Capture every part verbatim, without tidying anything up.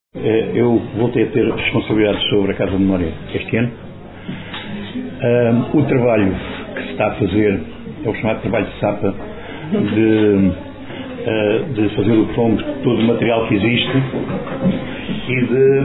Eh, Eu voltei a ter responsabilidades sobre a Casa de Memória este ano. Um, o trabalho que se está a fazer é o chamado trabalho de SAPA, de, uh, de fazer o tombo de todo o material que existe e de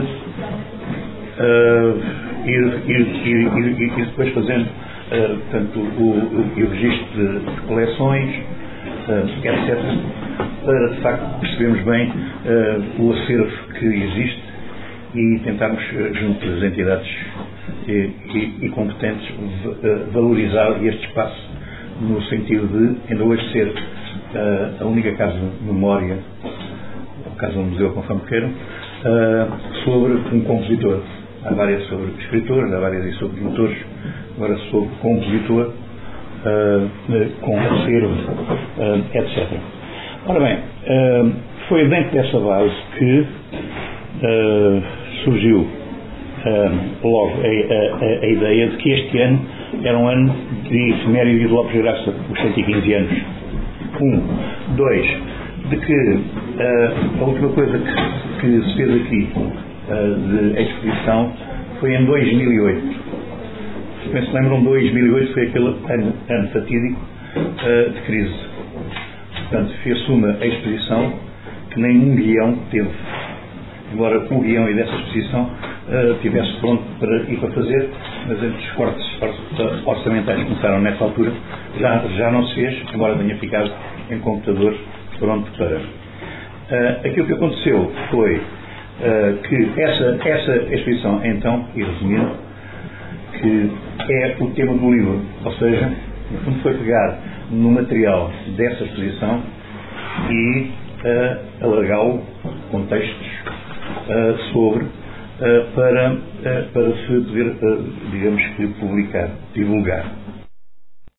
uh, ir, ir, ir, ir, ir depois fazendo uh, portanto, o, o, o registro de, de coleções, uh, etcétera, para de facto percebermos bem uh, o acervo que existe e tentarmos, junto das entidades e, e, e competentes, valorizar este espaço no sentido de ainda hoje ser uh, a única casa de memória, ou casa de museu, conforme queiram, uh, sobre um compositor. Há várias sobre escritores, há várias sobre pintores, agora sobre compositor, uh, com acervo, uh, etcétera. Ora bem, uh, foi dentro dessa base que uh, surgiu uh, logo a, a, a ideia de que este ano era um ano de efeméride de Lopes Graça, os cento e quinze anos. Um. Dois. De que uh, a última coisa que, que se fez aqui uh, de exposição foi em dois mil e oito. Se bem se lembram, dois mil e oito foi aquele ano, ano fatídico uh, de crise. Portanto, fez-se uma exposição que nenhum guião teve. Embora o guião e dessa exposição uh, tivesse pronto para ir para fazer, mas os cortes orçamentais começaram nessa altura, já, já não se fez, embora tenha ficado em computador pronto para. Uh, aquilo que aconteceu foi uh, que essa, essa exposição, então, e resumindo, que é o tema do livro, ou seja, no fundo foi pegar no material dessa exposição e uh, alargá-lo com textos uh, sobre, uh, para, uh, para se poder, uh, digamos que, publicar, divulgar.